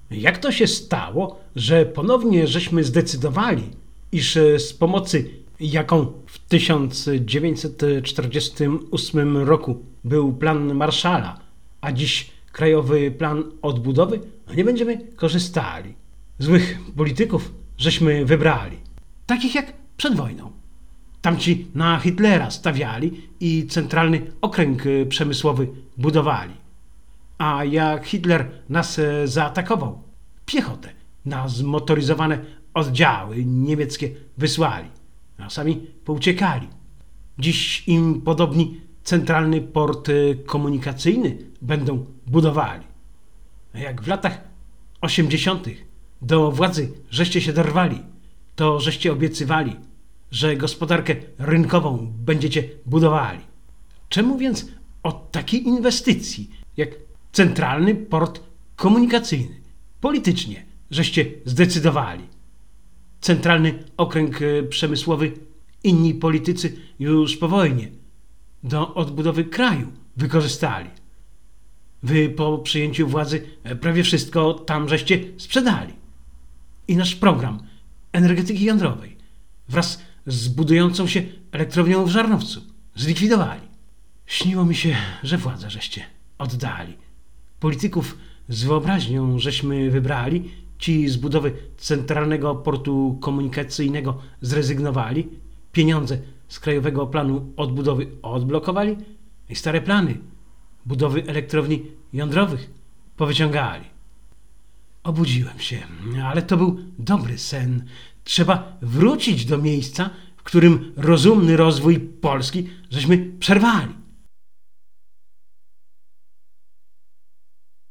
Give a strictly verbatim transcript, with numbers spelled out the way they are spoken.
Jak to się stało, że ponownie żeśmy zdecydowali, iż z pomocy, jaką w tysiąc dziewięćset czterdziestym ósmym roku był plan Marshalla, a dziś Krajowy Plan Odbudowy, nie będziemy korzystali? Złych polityków żeśmy wybrali, takich jak przed wojną. Tamci na Hitlera stawiali i centralny okręg przemysłowy budowali. A jak Hitler nas zaatakował, piechotę na zmotoryzowane oddziały niemieckie wysłali, a sami pouciekali. Dziś im podobni centralny port komunikacyjny będą budowali. A jak w latach osiemdziesiątych do władzy żeście się dorwali, to żeście obiecywali, że gospodarkę rynkową będziecie budowali. Czemu więc od takiej inwestycji jak centralny port komunikacyjny politycznie żeście zdecydowali? Centralny okręg przemysłowy inni politycy już po wojnie do odbudowy kraju wykorzystali. Wy po przyjęciu władzy prawie wszystko tam żeście sprzedali. I nasz program energetyki jądrowej wraz z budującą się elektrownią w Żarnowcu zlikwidowali. Śniło mi się, że władzę żeście oddali. Polityków z wyobraźnią żeśmy wybrali, ci z budowy centralnego portu komunikacyjnego zrezygnowali, pieniądze z Krajowego Planu Odbudowy odblokowali i stare plany budowy elektrowni jądrowych powyciągali. Obudziłem się, ale to był dobry sen. Trzeba wrócić do miejsca, w którym rozumny rozwój Polski żeśmy przerwali.